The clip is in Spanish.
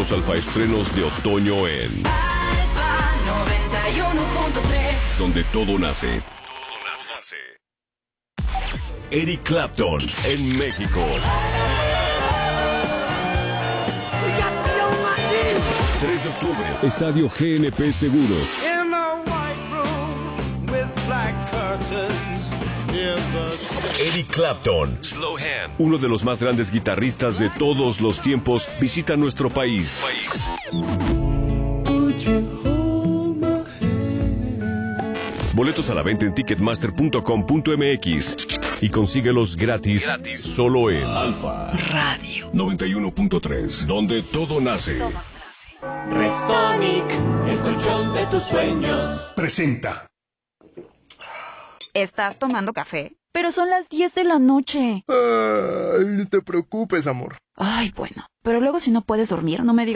los alfaestrenos de otoño en Alfa 91.3, donde todo nace. Eric Clapton en México. 3 de octubre, Estadio GNP Seguros. Eric Clapton, uno de los más grandes guitarristas de todos los tiempos, visita nuestro país. Boletos a la venta en ticketmaster.com.mx y consíguelos gratis solo en Alfa Radio 91.3, donde todo nace. Restonic, el colchón de tus sueños. Presenta. ¿Estás tomando café? Pero son las 10 de la noche. Ay, no te preocupes, amor. Ay, bueno. Pero luego si no puedes dormir, no me digas